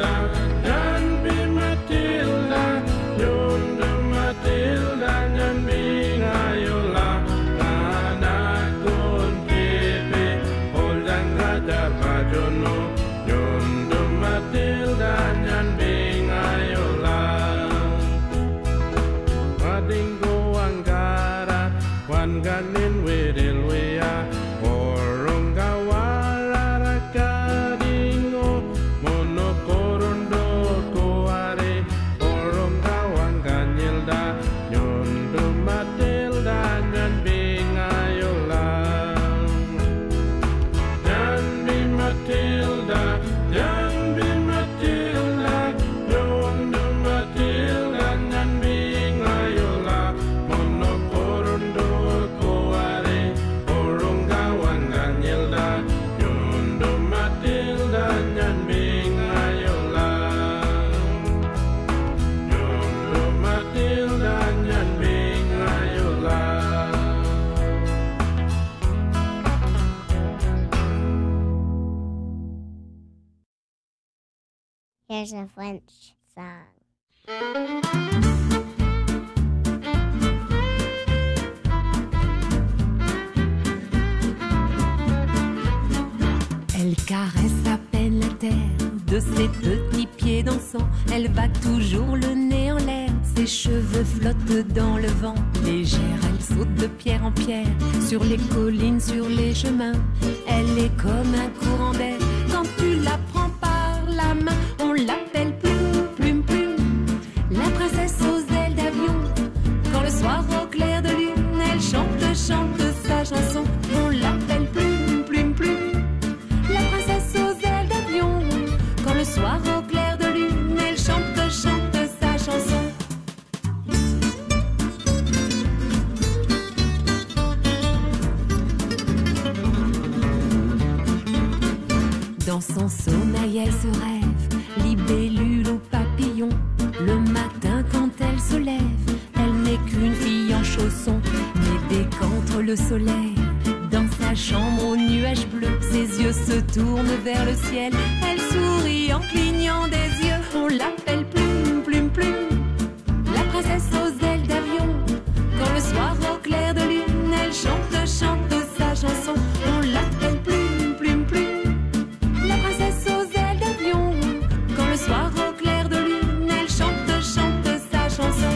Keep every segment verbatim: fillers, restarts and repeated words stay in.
Here's a French song. Elle caresse à peine la terre de ses petits pieds dansants. Elle va toujours le nez en l'air, ses cheveux flottent dans le vent. Légère, elle saute de pierre en pierre, sur les collines, sur les chemins. Elle est comme un courant d'air, quand tu la prends par la main. On l'appelle Plume, Plume, Plume, la princesse aux ailes d'avion. Quand le soir au clair de lune, elle chante, chante sa chanson. On l'appelle Plume, Plume, Plume, la princesse aux ailes d'avion. Quand le soir au clair de lune, elle chante, chante sa chanson. Dans son sommeil, elle se rêve, libellule ou papillon. Le matin, quand elle se lève, elle n'est qu'une fille en chaussons. Mais dès qu'entre le soleil, dans sa chambre aux nuages bleus, ses yeux se tournent vers le ciel. Elle sourit en clignant des yeux. On l'appelle Plume, Plume, Plume, la princesse aux ailes d'avion. Quand le soir au clair de lune, elle chante, chante sa chanson. On l'appelle Plume, Plume, Plume, la princesse aux ailes d'avion. Quand le soir au clair de lune, elle chante, chante sa chanson.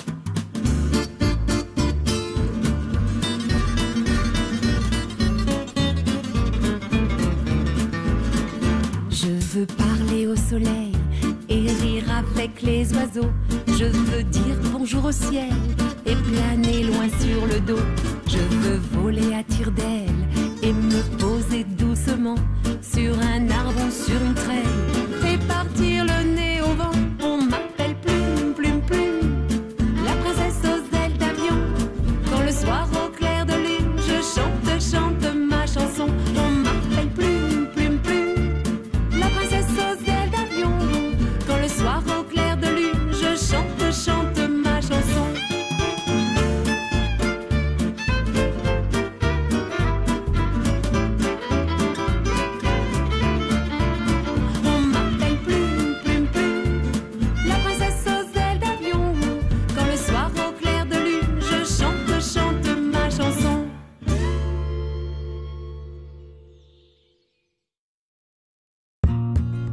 Je veux parler au soleil et rire avec les oiseaux. Je veux dire bonjour au ciel et planer loin sur le dos. Je veux voler à tire-d'aile et me poser doucement sur un arbre ou sur une traîne.